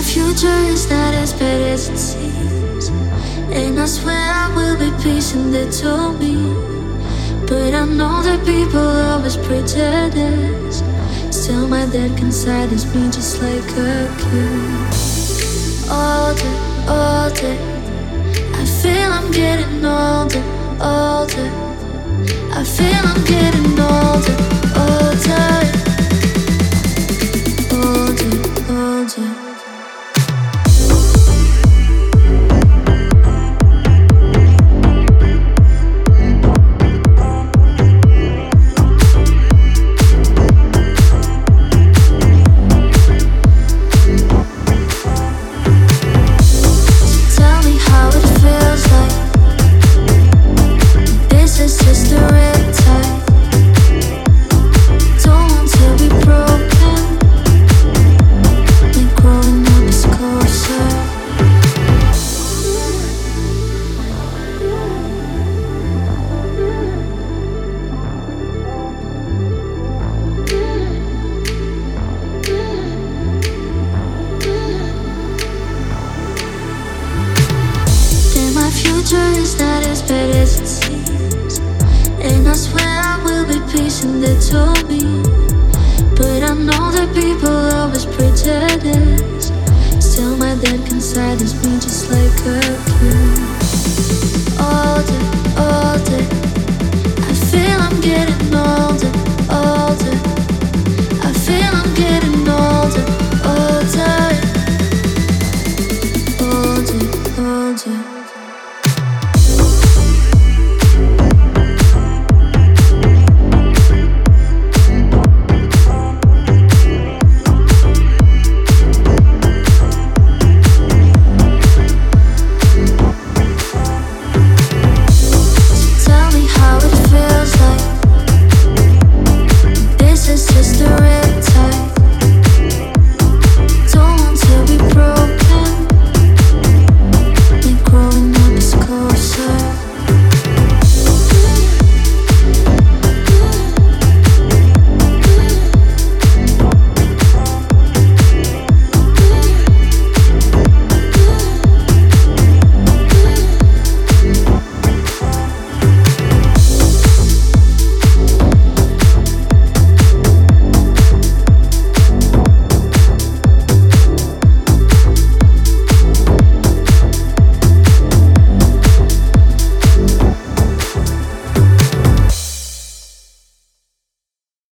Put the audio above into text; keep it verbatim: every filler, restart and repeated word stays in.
future is not as bad as it seems, and I swear I will be patient, they told me. But I know that people always prejudice. Still my dad can silence me just like a kid. Older, older, I feel I'm getting older, older. I feel I'm getting older, older, older, older. Is not as bad as it seems, and I swear I will be patient, they told me. But I know that people always prejudice. Still my dad can silence me just like a